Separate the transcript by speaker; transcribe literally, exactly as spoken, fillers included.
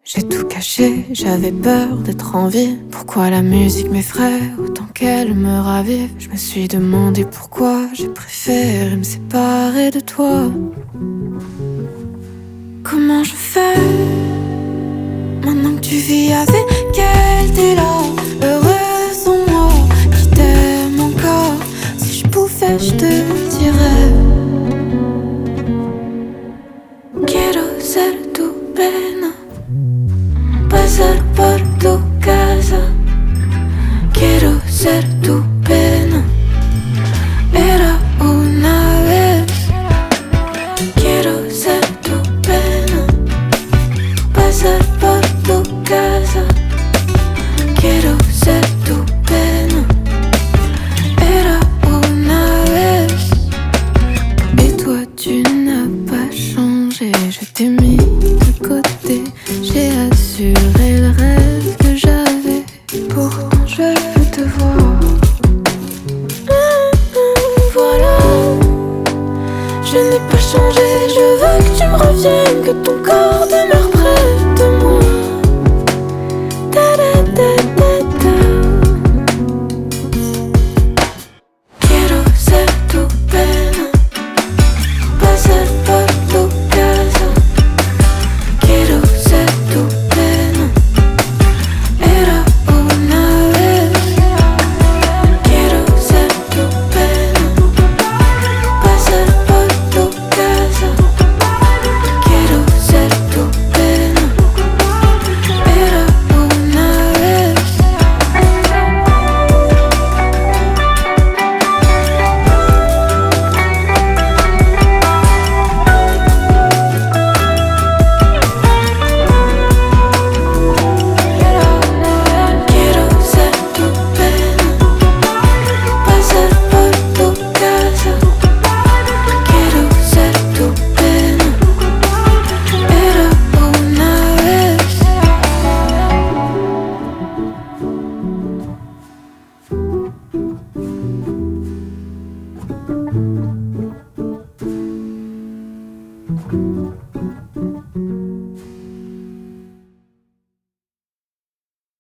Speaker 1: J'ai tout caché, j'avais peur d'être en vie. Pourquoi la musique m'effraie autant qu'elle me ravive? Je me suis demandé pourquoi j'ai préféré me séparer de toi. Comment je fais maintenant que tu vis avec elle? T'es là, heureuse sans moi, qui t'aime encore. Si je pouvais, je te dirais: quiero ser tu pena, pasar por tu casa. Quiero ser tu pena, era una vez. Quiero ser tu pena, pasar por tu casa. Quiero ser tu pena, era una vez. Et toi tu n'as pas changé, je t'ai mis de côté. J'ai assuré le rêve que j'avais, pourtant je veux te voir. Voilà, je n'ai pas changé, je veux que tu me reviennes, que ton corps